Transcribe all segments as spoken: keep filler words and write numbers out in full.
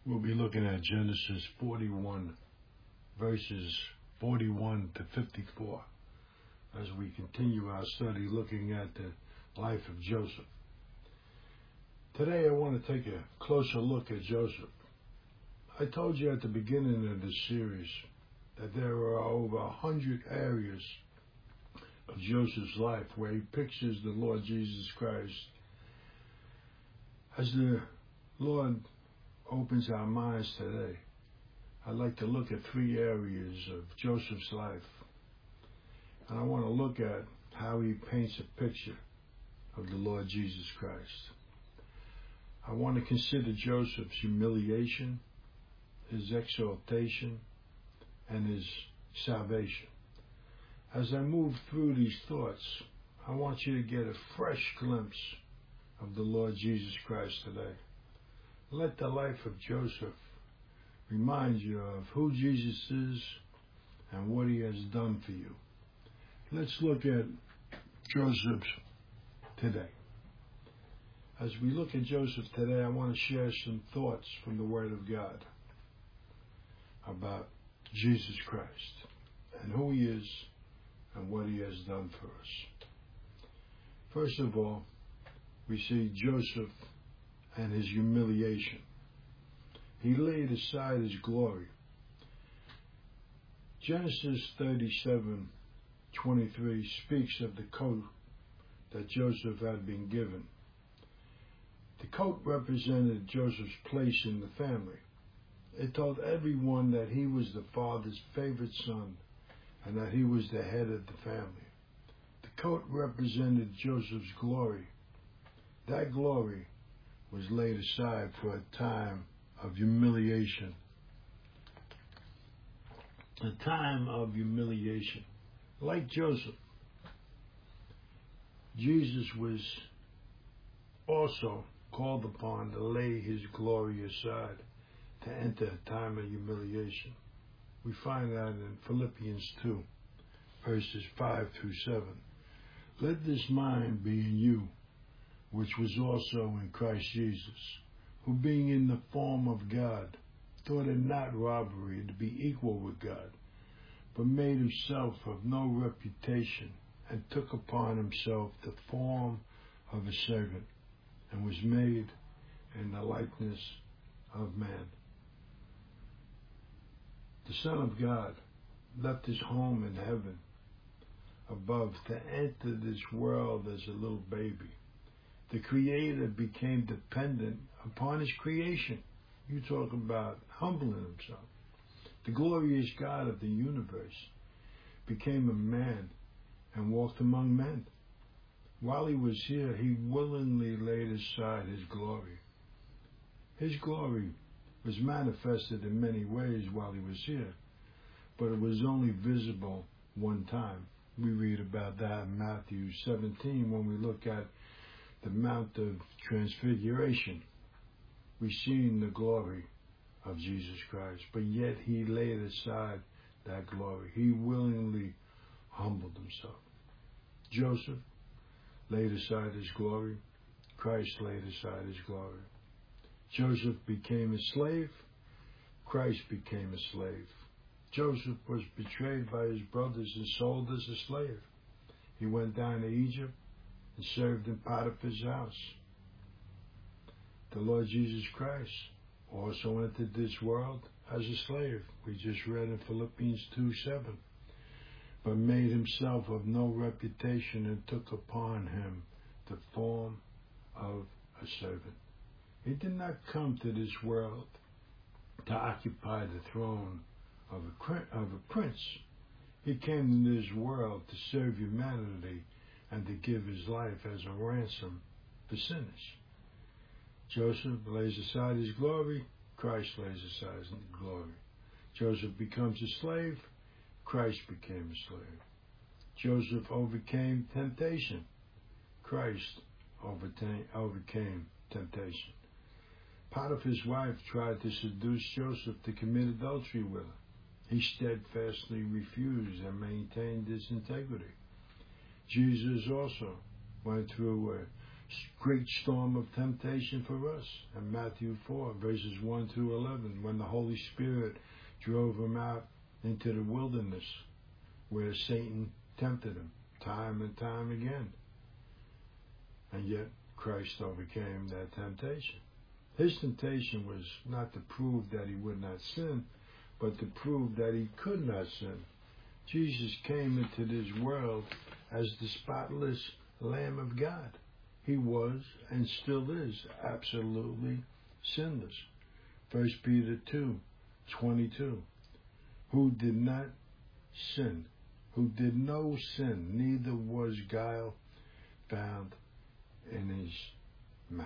We'll be looking at Genesis forty-one, verses forty-one to fifty-four, as we continue our study looking at the life of Joseph. Today I want to take a closer look at Joseph. I told you at the beginning of this series that there are over a hundred areas of Joseph's life where he pictures the Lord Jesus Christ. As the Lord opens our minds today, I'd like to look at three areas of Joseph's life. And I want to look at how he paints a picture of the Lord Jesus Christ. I want to consider Joseph's humiliation, his exaltation, and his salvation. As I move through these thoughts, I want you to get a fresh glimpse of the Lord Jesus Christ today. Let the life of Joseph remind you of who Jesus is and what he has done for you. Let's look at Joseph today. As we look at Joseph today, I want to share some thoughts from the Word of God about Jesus Christ and who he is and what he has done for us. First of all, we see Joseph and his humiliation. He laid aside his glory. Genesis thirty-seven twenty-three speaks of the coat that Joseph had been given. The coat represented Joseph's place in the family. It told everyone that he was the father's favorite son and that he was the head of the family. The coat represented Joseph's glory. That glory was laid aside for a time of humiliation. A time of humiliation. Like Joseph, Jesus was also called upon to lay his glory aside to enter a time of humiliation. We find that in Philippians two, verses five through seven. Let this mind be in you, which was also in Christ Jesus, who being in the form of God, thought it not robbery to be equal with God, but made himself of no reputation, and took upon himself the form of a servant, and was made in the likeness of man. The Son of God left his home in heaven above to enter this world as a little baby. The Creator became dependent upon his creation. You talk about humbling himself. The glorious God of the universe became a man and walked among men. While he was here, he willingly laid aside his glory. His glory was manifested in many ways while he was here, but it was only visible one time. We read about that in Matthew seventeen when we look at the Mount of Transfiguration. We've seen the glory of Jesus Christ, but yet he laid aside that glory. He willingly humbled himself. Joseph laid aside his glory. Christ laid aside his glory. Joseph became a slave. Christ became a slave. Joseph was betrayed by his brothers and sold as a slave. He went down to Egypt and served in Potiphar's house. The Lord Jesus Christ also entered this world as a slave. We just read in Philippians two seven. But made himself of no reputation and took upon him the form of a servant. He did not come to this world to occupy the throne of a, of a prince. He came to this world to serve humanity and to give his life as a ransom for sinners. Joseph lays aside his glory. Christ lays aside his glory. Joseph becomes a slave. Christ became a slave. Joseph overcame temptation. Christ overcame, overcame temptation. Potiphar's wife tried to seduce Joseph to commit adultery with her. He steadfastly refused and maintained his integrity. Jesus also went through a great storm of temptation for us. In Matthew four, verses one through eleven, when the Holy Spirit drove him out into the wilderness where Satan tempted him time and time again. And yet Christ overcame that temptation. His temptation was not to prove that he would not sin, but to prove that he could not sin. Jesus came into this world as the spotless Lamb of God. He was and still is absolutely sinless. First Peter two twenty-two. Who did not sin, who did no sin, neither was guile found in his mouth.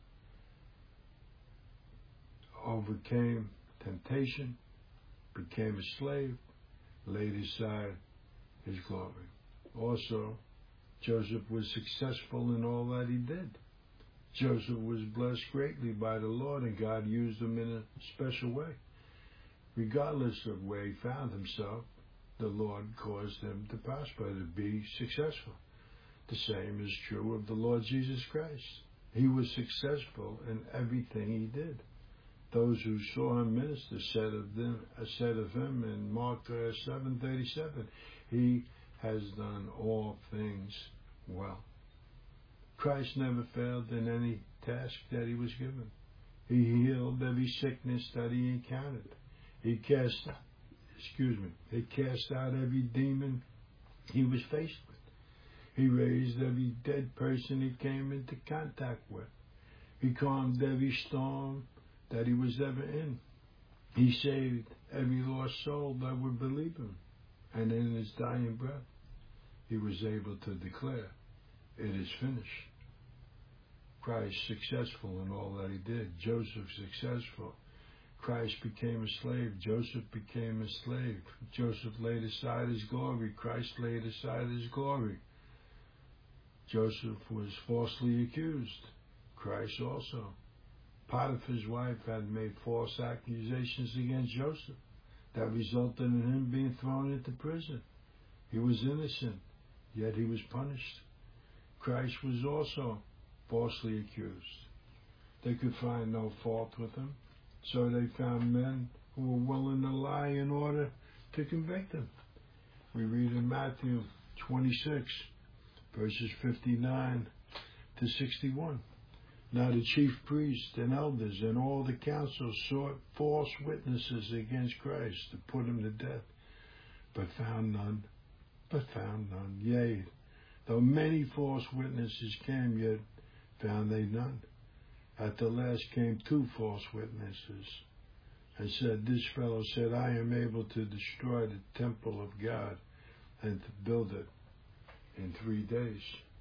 Overcame temptation, became a slave, laid aside his glory. Also, Joseph was successful in all that he did. Joseph was blessed greatly by the Lord, and God used him in a special way. Regardless of where he found himself, the Lord caused him to prosper, to be successful. The same is true of the Lord Jesus Christ. He was successful in everything he did. Those who saw him minister said of them, said of him in Mark uh, seven thirty-seven, he has done all things well. Christ never failed in any task that he was given. He healed every sickness that he encountered. He cast, excuse me, he cast out every demon he was faced with. He raised every dead person he came into contact with. He calmed every storm that he was ever in. He saved every lost soul that would believe him. And in his dying breath, he was able to declare, it is finished. Christ successful in all that he did. Joseph successful. Christ became a slave. Joseph became a slave. Joseph laid aside his glory. Christ laid aside his glory. Joseph was falsely accused. Christ also. Potiphar's wife had made false accusations against Joseph that resulted in him being thrown into prison. He was innocent, yet he was punished. Christ was also falsely accused. They could find no fault with him, so they found men who were willing to lie in order to convict him. We read in Matthew twenty-six, verses fifty-nine to sixty-one. Now the chief priests and elders and all the council sought false witnesses against Christ to put him to death, but found none, but found none. Yea, though many false witnesses came, yet found they none. At the last came two false witnesses, and said, This fellow said, I am able to destroy the temple of God and to build it in three days.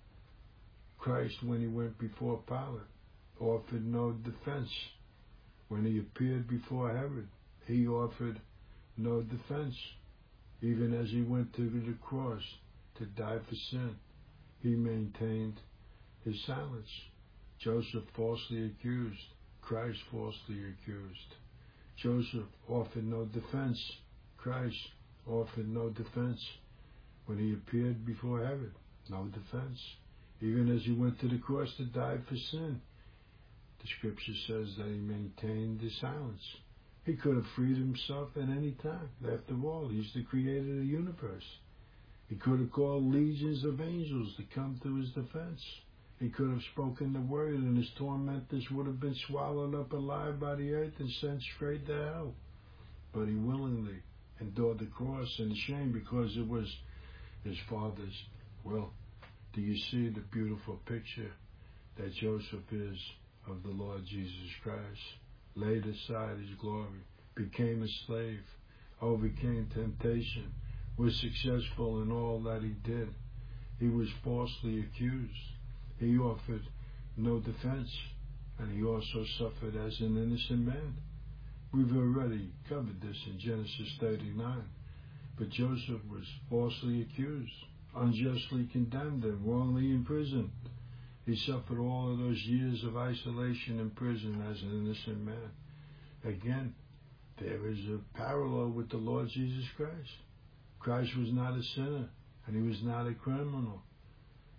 Christ, when he went before Pilate, offered no defense. When he appeared before Herod, he offered no defense. Even as he went to the cross to die for sin, he maintained his silence. Joseph falsely accused, Christ falsely accused. Joseph offered no defense. Christ offered no defense. When he appeared before Herod, no defense. Even as he went to the cross to die for sin, the scripture says that he maintained his silence. He could have freed himself at any time. After all, he's the creator of the universe. He could have called legions of angels to come to his defense. He could have spoken the word, and his tormentors would have been swallowed up alive by the earth and sent straight to hell. But he willingly endured the cross and the shame because it was his Father's will. Do you see the beautiful picture that Joseph is of the Lord Jesus Christ? Laid aside his glory, became a slave, overcame temptation, was successful in all that he did. He was falsely accused. He offered no defense, and he also suffered as an innocent man. We've already covered this in Genesis thirty-nine. But Joseph was falsely accused, unjustly condemned, and wrongly imprisoned. He suffered all of those years of isolation in prison as an innocent man. Again, there is a parallel with the Lord Jesus Christ. Christ was not a sinner, and he was not a criminal.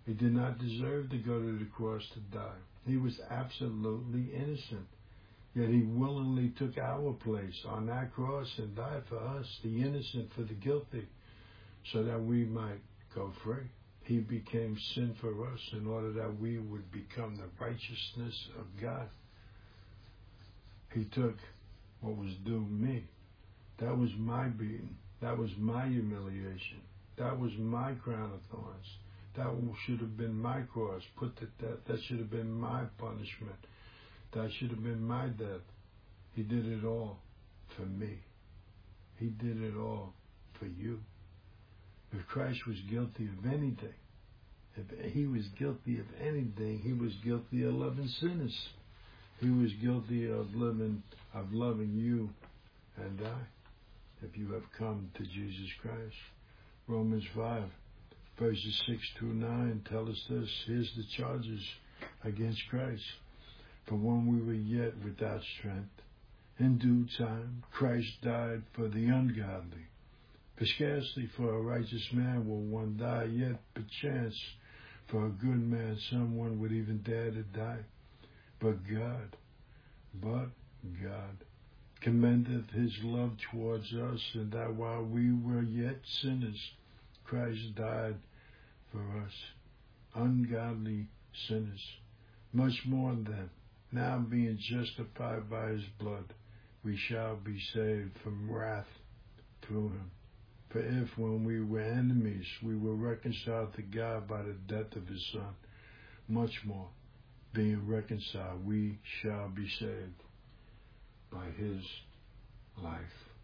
He did not deserve to go to the cross to die. He was absolutely innocent. Yet he willingly took our place on that cross and died for us, the innocent for the guilty, so that we might go free. He became sin for us in order that we would become the righteousness of God. He took what was due me. That was my beating. That was my humiliation. That was my crown of thorns. That should have been my cross put to death. That should have been my punishment. That should have been my death. He did it all for me. He did it all for you. If Christ was guilty of anything, if he was guilty of anything, he was guilty of loving sinners. He was guilty of living, of loving you and I, if you have come to Jesus Christ. Romans five, verses six through nine tell us this. Here's the charges against Christ. For when we were yet without strength, in due time, Christ died for the ungodly. For scarcely for a righteous man will one die, yet perchance for a good man someone would even dare to die. But God, but God, commendeth his love towards us, and that while we were yet sinners, Christ died for us, ungodly sinners. Much more than, now being justified by his blood, we shall be saved from wrath through him. For if, when we were enemies, we were reconciled to God by the death of his Son, much more, being reconciled, we shall be saved by his life.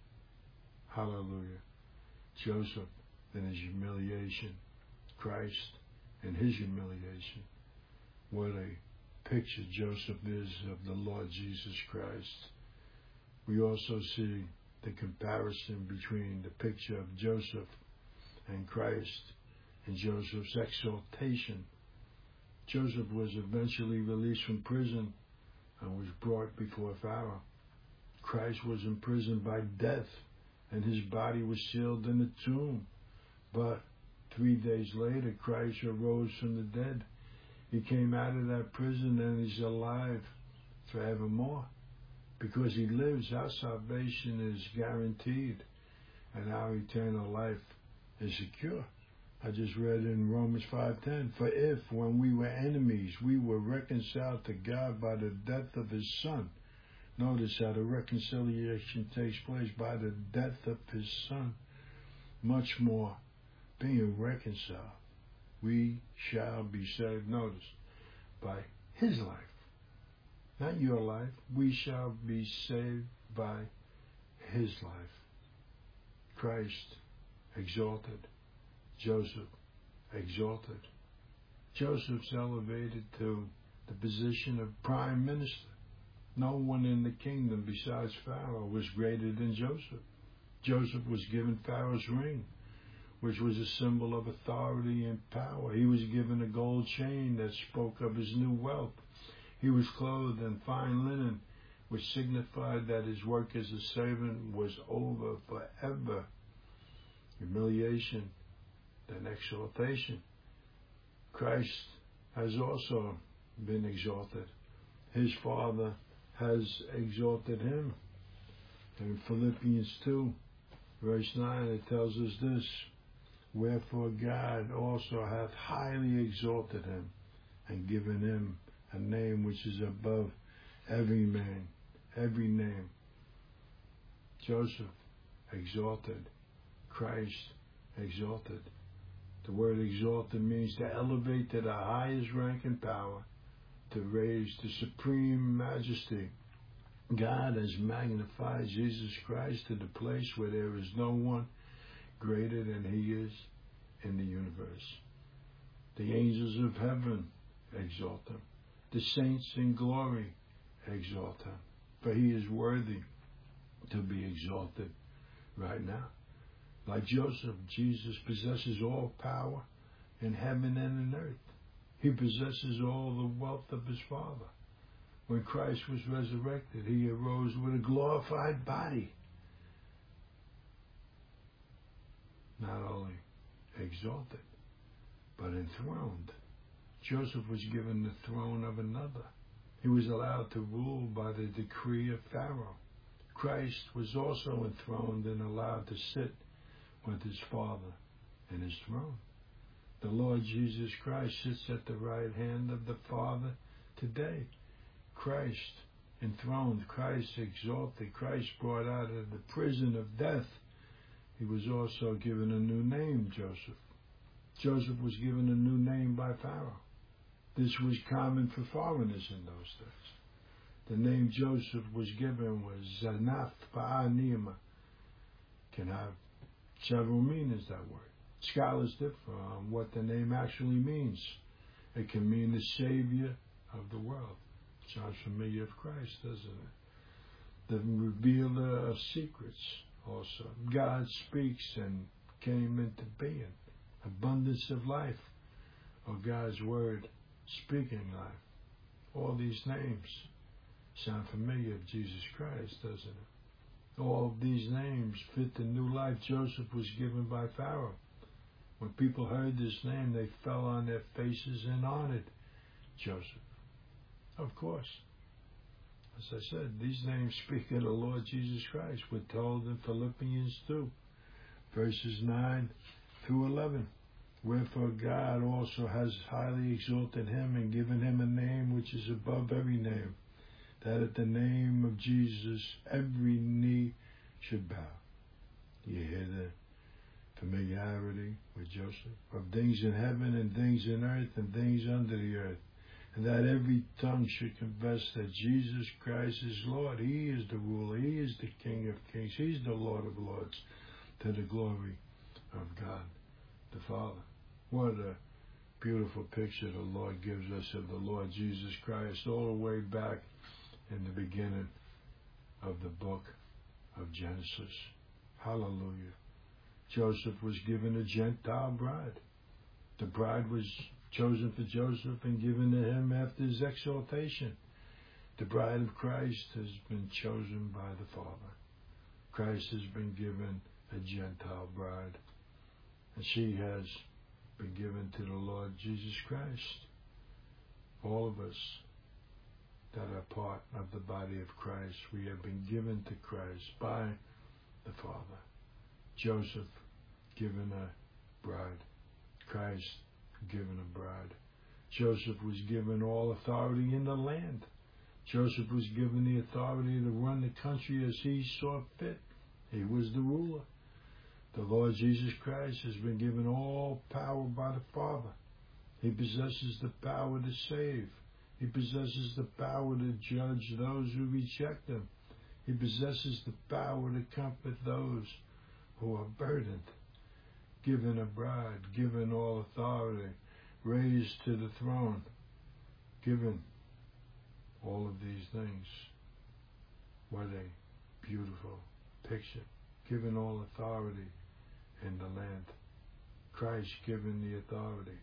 Hallelujah. Joseph in his humiliation, Christ in his humiliation. What a picture Joseph is of the Lord Jesus Christ. We also see the comparison between the picture of Joseph and Christ and Joseph's exaltation. Joseph was eventually released from prison and was brought before Pharaoh. Christ was imprisoned by death, and his body was sealed in a tomb. But three days later, Christ arose from the dead. He came out of that prison, and he's alive forevermore. Because he lives, our salvation is guaranteed, and our eternal life is secure. I just read in Romans five ten, for if, when we were enemies, we were reconciled to God by the death of his Son. Notice how the reconciliation takes place by the death of his Son. Much more, being reconciled, we shall be saved, notice, by his life. Not your life. We shall be saved by his life. Christ exalted. Joseph exalted. Joseph's elevated to the position of prime minister. No one in the kingdom besides Pharaoh was greater than Joseph. Joseph was given Pharaoh's ring, which was a symbol of authority and power. He was given a gold chain that spoke of his new wealth. He was clothed in fine linen, which signified that his work as a servant was over forever. Humiliation, then exaltation. Christ has also been exalted. His Father has exalted him. In Philippians two, verse nine, it tells us this, wherefore God also hath highly exalted him and given him a name which is above every name, every name. Joseph exalted, Christ exalted. The word exalted means to elevate to the highest rank and power, to raise to supreme majesty. God has magnified Jesus Christ to the place where there is no one greater than he is in the universe. The angels of heaven exalt him. The saints in glory exalt him, for he is worthy to be exalted right now. Like Joseph, Jesus possesses all power in heaven and in earth. He possesses all the wealth of his Father. When Christ was resurrected, he arose with a glorified body. Not only exalted, but enthroned Joseph was given the throne of another. He was allowed to rule by the decree of Pharaoh. Christ was also enthroned and allowed to sit with his Father in his throne. The Lord Jesus Christ sits at the right hand of the Father today. Christ enthroned, Christ exalted, Christ brought out of the prison of death. He was also given a new name, Joseph. Joseph was given a new name by Pharaoh. This was common for foreigners in those days. The name Joseph was given was Zanath Ba'anima. Can have several meanings, that word. Scholars differ on what the name actually means. It can mean the Savior of the world. Sounds familiar of Christ, doesn't it? The revealer of secrets also. God speaks and came into being. Abundance of life, or God's word speaking life. All these names sound familiar of Jesus Christ, doesn't it? All of these names fit the new life Joseph was given by Pharaoh. When people heard this name, they fell on their faces and honored Joseph. Of course. As I said, these names speak of the Lord Jesus Christ. We're told in Philippians two, verses nine through eleven. Wherefore God also has highly exalted him and given him a name which is above every name, that at the name of Jesus every knee should bow. You hear the familiarity with Joseph? Of things in heaven and things in earth and things under the earth. And that every tongue should confess that Jesus Christ is Lord. He is the ruler. He is the King of kings. He's the Lord of lords, to the glory of God the Father. What a beautiful picture the Lord gives us of the Lord Jesus Christ all the way back in the beginning of the book of Genesis. Hallelujah. Joseph was given a Gentile bride. The bride was chosen for Joseph and given to him after his exaltation. The bride of Christ has been chosen by the Father. Christ has been given a Gentile bride, and she has been given to the Lord Jesus Christ. All of us that are part of the body of Christ, we have been given to Christ by the Father. Joseph given a bride. Christ given a bride. Joseph was given all authority in the land. Joseph was given the authority to run the country as he saw fit. He was the ruler. The Lord Jesus Christ has been given all power by the Father. He possesses the power to save. He possesses the power to judge those who reject him. He possesses the power to comfort those who are burdened. Given a bride, given all authority, raised to the throne, given all of these things. What a beautiful picture. Given all authority in the land. Christ given the authority.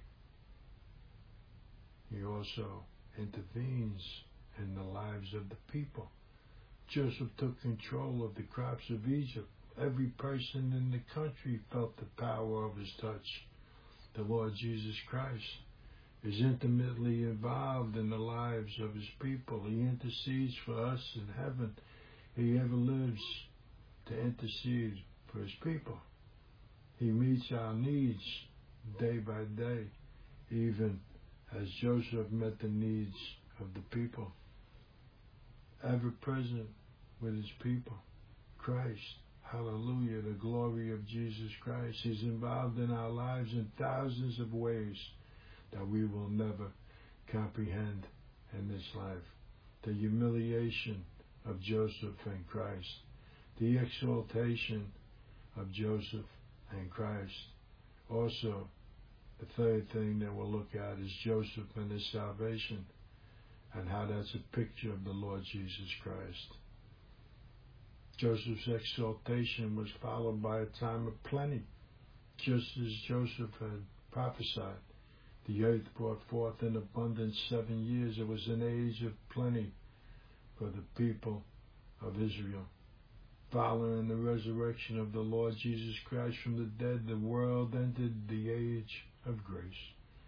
He also intervenes in the lives of the people. Joseph took control of the crops of Egypt. Every person in the country felt the power of his touch. The Lord Jesus Christ is intimately involved in the lives of his people. He intercedes for us in heaven. He ever lives to intercede for his people. He meets our needs day by day, even as Joseph met the needs of the people. Ever present with his people. Christ, hallelujah, the glory of Jesus Christ. He's involved in our lives in thousands of ways that we will never comprehend in this life. The humiliation of Joseph and Christ. The exaltation of Joseph and Christ. Also, the third thing that we'll look at is Joseph and his salvation, and how that's a picture of the Lord Jesus Christ. Joseph's exaltation was followed by a time of plenty. Just as Joseph had prophesied, the earth brought forth in abundance seven years. It was an age of plenty for the people of Israel. Following the resurrection of the Lord Jesus Christ from the dead, the world entered the age of grace.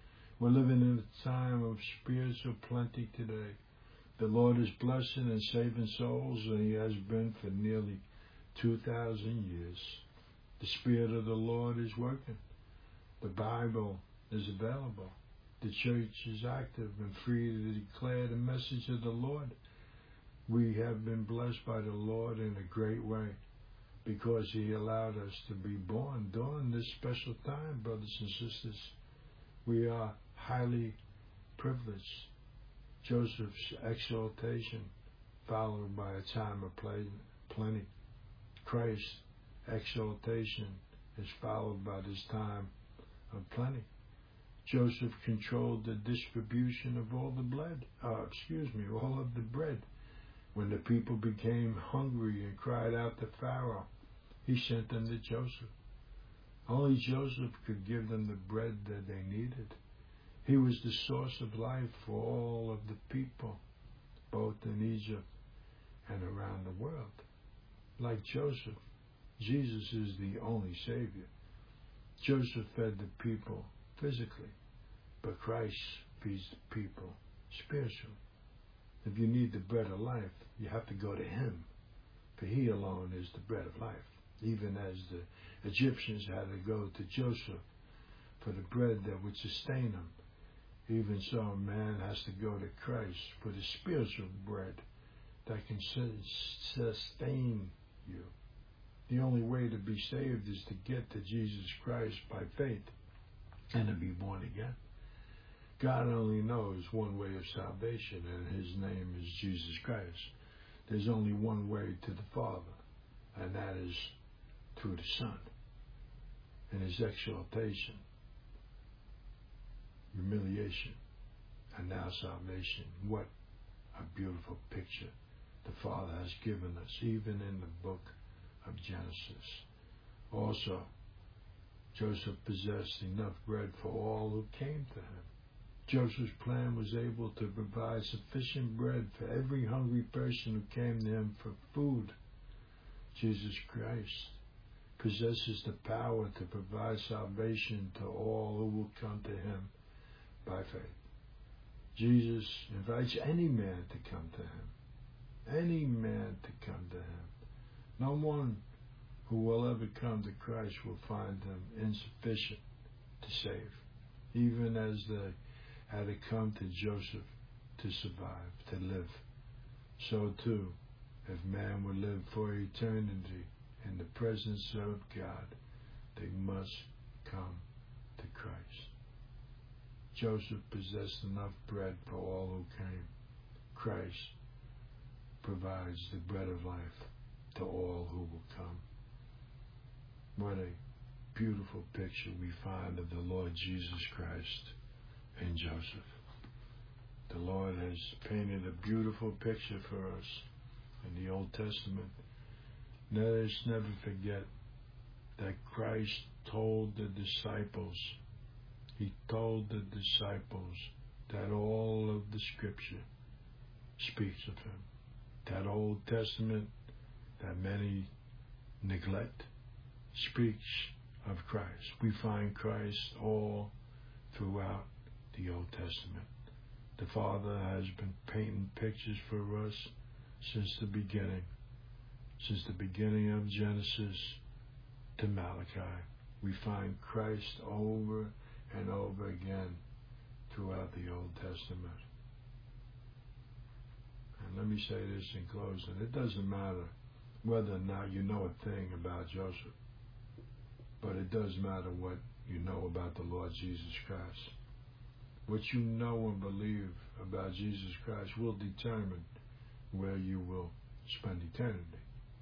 We're living in a time of spiritual plenty today. The Lord is blessing and saving souls, and He has been for nearly two thousand years. The Spirit of the Lord is working. The Bible is available. The church is active and free to declare the message of the Lord. We have been blessed by the Lord in a great way because He allowed us to be born during this special time, brothers and sisters. We are highly privileged. Joseph's exaltation followed by a time of plenty. Christ's exaltation is followed by this time of plenty. Joseph controlled the distribution of all the bread, uh, excuse me, all of the bread. When the people became hungry and cried out to Pharaoh, he sent them to Joseph. Only Joseph could give them the bread that they needed. He was the source of life for all of the people, both in Egypt and around the world. Like Joseph, Jesus is the only Savior. Joseph fed the people physically, but Christ feeds the people spiritually. If you need the bread of life, you have to go to Him, for He alone is the bread of life. Even as the Egyptians had to go to Joseph for the bread that would sustain them, even so a man has to go to Christ for the spiritual bread that can sustain you. The only way to be saved is to get to Jesus Christ by faith and to be born again. God only knows one way of salvation, and His name is Jesus Christ. There's only one way to the Father, and that is through the Son and His exaltation, humiliation, and now salvation. What a beautiful picture the Father has given us, even in the book of Genesis. Also, Joseph possessed enough bread for all who came to him. Joseph's plan was able to provide sufficient bread for every hungry person who came to him for food. Jesus Christ possesses the power to provide salvation to all who will come to Him by faith. Jesus invites any man to come to Him. Any man to come to Him. No one who will ever come to Christ will find Him insufficient to save, even as they had to come to Joseph to survive, to live. So too, if man would live for eternity in the presence of God, they must come to Christ. Joseph possessed enough bread for all who came. Christ provides the bread of life to all who will come. What a beautiful picture we find of the Lord Jesus Christ in Joseph. The Lord has painted a beautiful picture for us in the Old Testament. Let us never forget that Christ told the disciples, He told the disciples that all of the Scripture speaks of Him. That Old Testament that many neglect speaks of Christ. We find Christ all throughout the Old Testament. The Father has been painting pictures for us since the beginning, since the beginning of Genesis to Malachi. We find Christ over and over again throughout the Old Testament. And let me say this in closing. It doesn't matter whether or not you know a thing about Joseph, but it does matter what you know about the Lord Jesus Christ. What you know and believe about Jesus Christ will determine where you will spend eternity.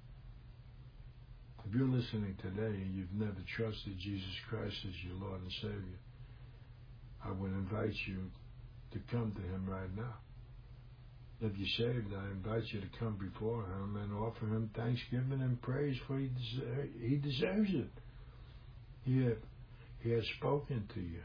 If you're listening today and you've never trusted Jesus Christ as your Lord and Savior, I would invite you to come to Him right now. If you're saved, I invite you to come before Him and offer Him thanksgiving and praise, for He, deser- he deserves it. He, ha- he has spoken to you.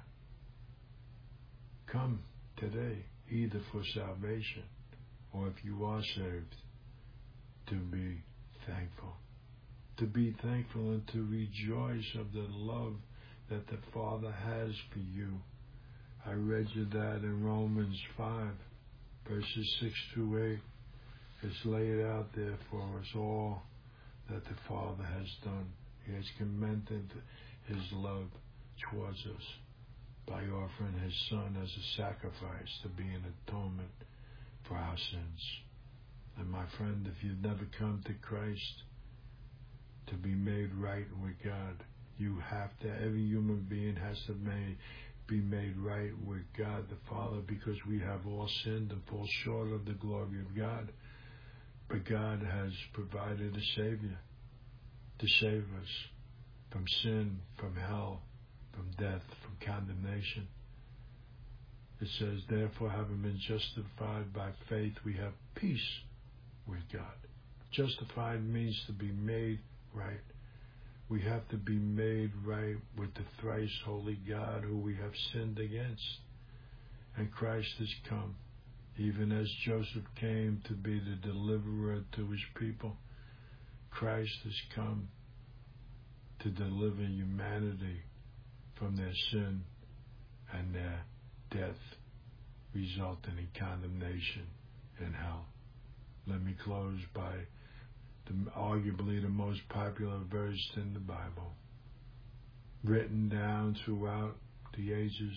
Come today, either for salvation or if you are saved, to be thankful. To be thankful and to rejoice of the love that the Father has for you. I read you that in Romans five, verses six through eight. It's laid out there for us all that the Father has done. He has commended His love towards us by offering His Son as a sacrifice to be an atonement for our sins. And my friend, if you've never come to Christ to be made right with God, you have to, every human being has to made, be made right with God the Father, because we have all sinned and fall short of the glory of God. But God has provided a Savior to save us from sin, from hell, from death, from condemnation. It says, therefore, having been justified by faith, we have peace with God. Justified means to be made right. We have to be made right with the thrice holy God who we have sinned against. And Christ has come, even as Joseph came to be the deliverer to his people. Christ has come to deliver humanity from their sin and their death, resulting in condemnation and hell. Let me close by the, arguably the most popular verse in the Bible, written down throughout the ages.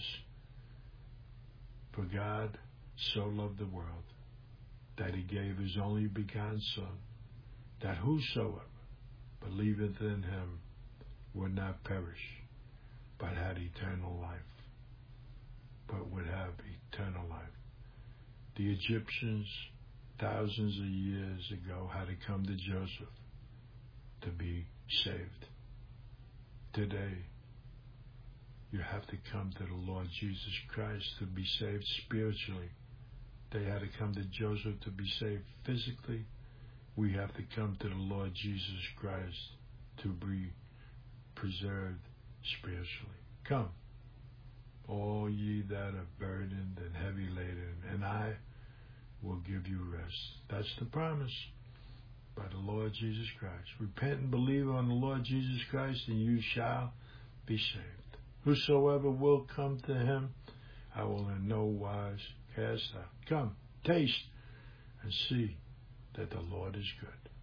For God so loved the world that He gave His only begotten Son, that whosoever believeth in Him would not perish, but had eternal life, but would have eternal life. The Egyptians, thousands of years ago, had to come to Joseph to be saved. Today, you have to come to the Lord Jesus Christ to be saved spiritually. They had to come to Joseph to be saved physically. We have to come to the Lord Jesus Christ to be preserved spiritually. Come, all ye that are burdened and heavy laden, and I will give you rest. That's the promise by the Lord Jesus Christ. Repent and believe on the Lord Jesus Christ, and you shall be saved. Whosoever will come to Him, I will in no wise cast out. Come, taste, and see that the Lord is good.